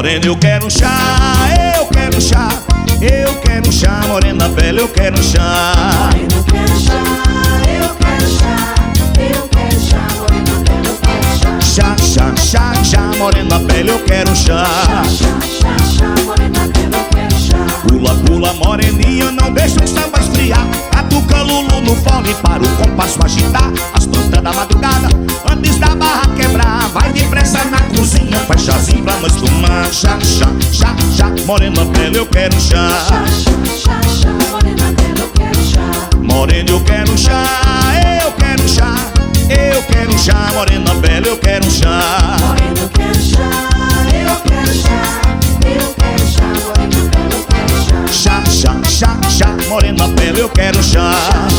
Morena, eu quero chá, eu quero chá. Eu quero chá, morena bela, eu quero chá. Morena, eu quero chá, eu quero chá. Eu quero chá, morena bela, eu quero chá. Chá, chá, chá, chá, morena bela, eu quero chá. Chá, chá, chá, morena bela, eu quero chá. Pula, pula, moreninha, não deixa o samba esfriar. Catuca Lulu no fole para o compasso agitar. As plantas da madrugada, antes da barra quebrar. Vai depressa na cozinha, faz chazinho pra nós tomar. Chá, chá, chá, chá, morena bela, eu quero chá. Chá, chá, chá, chá, morena bela, eu quero chá. Morena, eu quero chá, eu quero chá. Eu quero chá, morena bela, eu quero chá. Morena, eu quero chá, eu quero chá. Eu quero chá, morena bela, eu quero chá. Chá, chá, chá, chá, morena bela, eu quero chá.